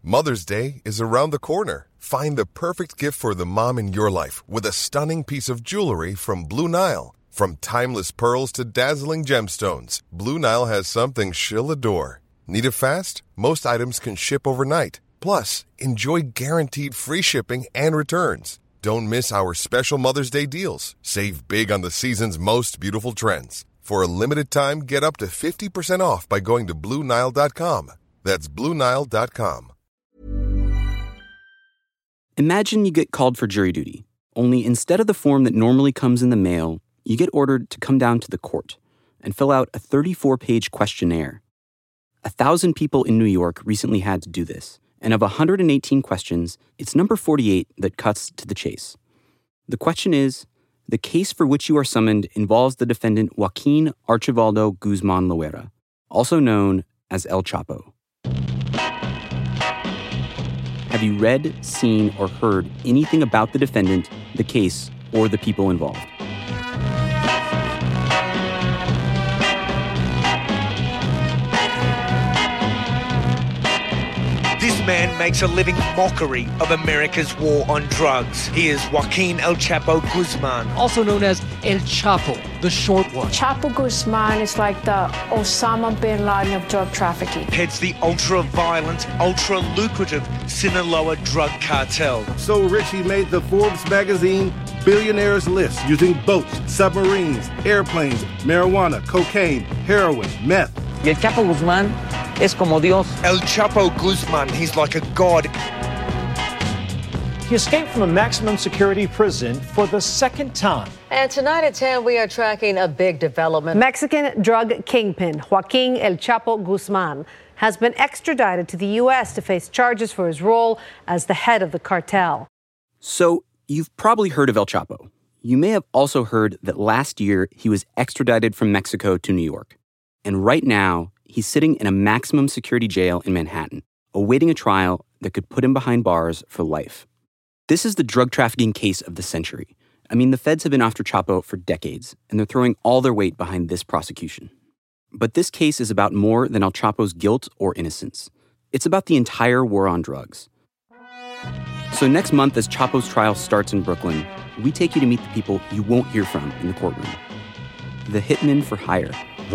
Mother's Day is around the corner. Find the perfect gift for the mom in your life with a stunning piece of jewelry from Blue Nile. From timeless pearls to dazzling gemstones, Blue Nile has something she'll adore. Need it fast? Most items can ship overnight. Plus, enjoy guaranteed free shipping and returns. Don't miss our special Mother's Day deals. Save big on the season's most beautiful trends. For a limited time, get up to 50% off by going to BlueNile.com. That's BlueNile.com. Imagine you get called for jury duty, only instead of the form that normally comes in the mail, you get ordered to come down to the court and fill out a 34-page questionnaire. 1,000 people in New York recently had to do this, and of 118 questions, it's number 48 that cuts to the chase. The question is, the case for which you are summoned involves the defendant Joaquin Archibaldo Guzman Loera, also known as El Chapo. Have you read, seen, or heard anything about the defendant, the case, or the people involved? This man makes a living mockery of America's war on drugs. He is Joaquin El Chapo Guzman, also known as El Chapo, the short one. Chapo Guzman is like the Osama bin Laden of drug trafficking. Heads the ultra-violent, ultra-lucrative Sinaloa drug cartel. So rich he made the Forbes magazine billionaires list using boats, submarines, airplanes, marijuana, cocaine, heroin, meth. Y El Chapo Guzman es como Dios. El Chapo Guzman, he's like a god. He escaped from a maximum security prison for the second time. And tonight at 10, we are tracking a big development. Mexican drug kingpin Joaquin El Chapo Guzman has been extradited to the U.S. to face charges for his role as the head of the cartel. So, you've probably heard of El Chapo. You may have also heard that last year he was extradited from Mexico to New York. And right now, he's sitting in a maximum security jail in Manhattan, awaiting a trial that could put him behind bars for life. This is the drug trafficking case of the century. I mean, the feds have been after Chapo for decades, and they're throwing all their weight behind this prosecution. But this case is about more than El Chapo's guilt or innocence. It's about the entire war on drugs. So next month, as Chapo's trial starts in Brooklyn, we take you to meet the people you won't hear from in the courtroom. The hitmen for hire.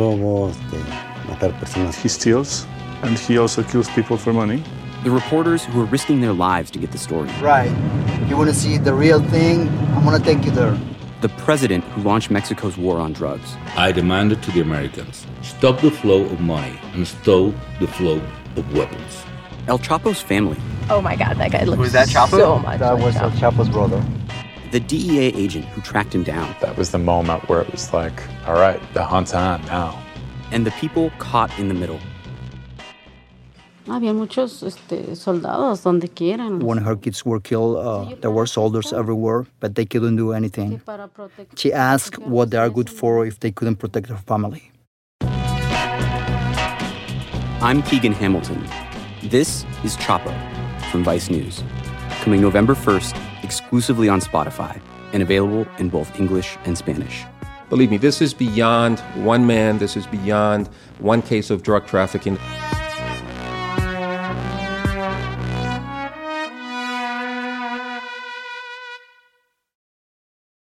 He steals, and he also kills people for money. The reporters who are risking their lives to get the story. Right. You want to see the real thing? I'm going to take you there. The president who launched Mexico's war on drugs. I demanded to the Americans, stop the flow of money and stop the flow of weapons. El Chapo's family. Oh my God, that guy looks Was that Chapo? So much That like was Chapo. El Chapo's brother. The DEA agent who tracked him down. That was the moment where it was like, all right, the hunt's on now. And the people caught in the middle. Había muchos soldados donde quieran. When her kids were killed, there were soldiers everywhere, but they couldn't do anything. She asked what they are good for if they couldn't protect her family. I'm Keegan Hamilton. This is Chapo from Vice News. Coming November 1st, exclusively on Spotify, and available in both English and Spanish. Believe me, this is beyond one man. This is beyond one case of drug trafficking.